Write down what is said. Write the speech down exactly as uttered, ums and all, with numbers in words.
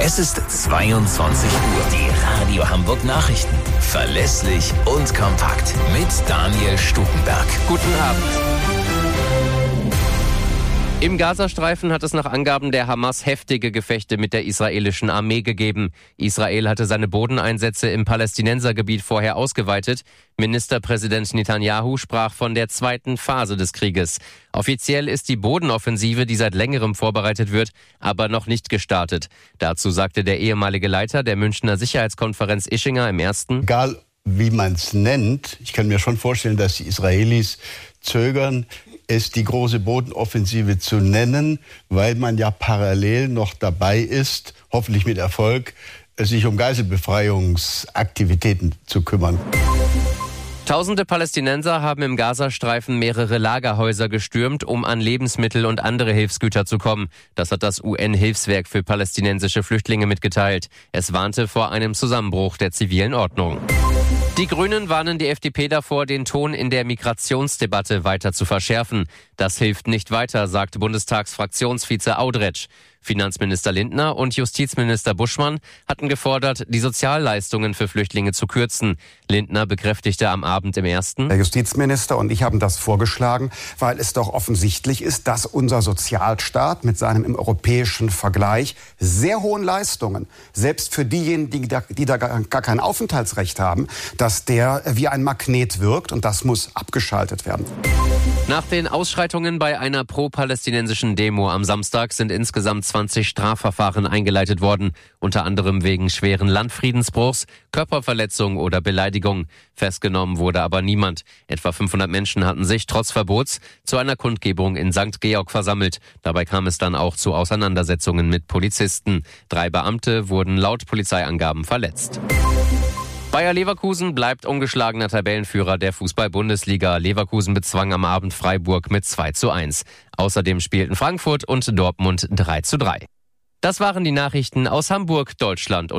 Es ist zweiundzwanzig Uhr. Die Radio Hamburg Nachrichten. Verlässlich und kompakt. Mit Daniel Stuckenberg. Guten Abend. Im Gazastreifen hat es nach Angaben der Hamas heftige Gefechte mit der israelischen Armee gegeben. Israel hatte seine Bodeneinsätze im Palästinensergebiet vorher ausgeweitet. Ministerpräsident Netanyahu sprach von der zweiten Phase des Krieges. Offiziell ist die Bodenoffensive, die seit längerem vorbereitet wird, aber noch nicht gestartet. Dazu sagte der ehemalige Leiter der Münchner Sicherheitskonferenz Ischinger im ersten. Egal wie man es nennt, ich kann mir schon vorstellen, dass die Israelis zögern, es die große Bodenoffensive zu nennen, weil man ja parallel noch dabei ist, hoffentlich mit Erfolg, sich um Geiselbefreiungsaktivitäten zu kümmern. Tausende Palästinenser haben im Gazastreifen mehrere Lagerhäuser gestürmt, um an Lebensmittel und andere Hilfsgüter zu kommen. Das hat das U N-Hilfswerk für palästinensische Flüchtlinge mitgeteilt. Es warnte vor einem Zusammenbruch der zivilen Ordnung. Die Grünen warnen die F D P davor, den Ton in der Migrationsdebatte weiter zu verschärfen. Das hilft nicht weiter, sagt Bundestagsfraktionsvize Audretsch. Finanzminister Lindner und Justizminister Buschmann hatten gefordert, die Sozialleistungen für Flüchtlinge zu kürzen. Lindner bekräftigte am Abend im ersten. Der Justizminister und ich haben das vorgeschlagen, weil es doch offensichtlich ist, dass unser Sozialstaat mit seinem im europäischen Vergleich sehr hohen Leistungen, selbst für diejenigen, die da, die da gar kein Aufenthaltsrecht haben, dass der wie ein Magnet wirkt und das muss abgeschaltet werden. Nach den Ausschreitungen bei einer pro-palästinensischen Demo am Samstag sind insgesamt zwanzig Strafverfahren eingeleitet worden, unter anderem wegen schweren Landfriedensbruchs, Körperverletzung oder Beleidigung. Festgenommen wurde aber niemand. Etwa fünfhundert Menschen hatten sich trotz Verbots zu einer Kundgebung in Sankt Georg versammelt. Dabei kam es dann auch zu Auseinandersetzungen mit Polizisten. Drei Beamte wurden laut Polizeiangaben verletzt. Bayer Leverkusen bleibt ungeschlagener Tabellenführer der Fußball-Bundesliga. Leverkusen bezwang am Abend Freiburg mit zwei zu eins. Außerdem spielten Frankfurt und Dortmund drei zu drei. Das waren die Nachrichten aus Hamburg, Deutschland und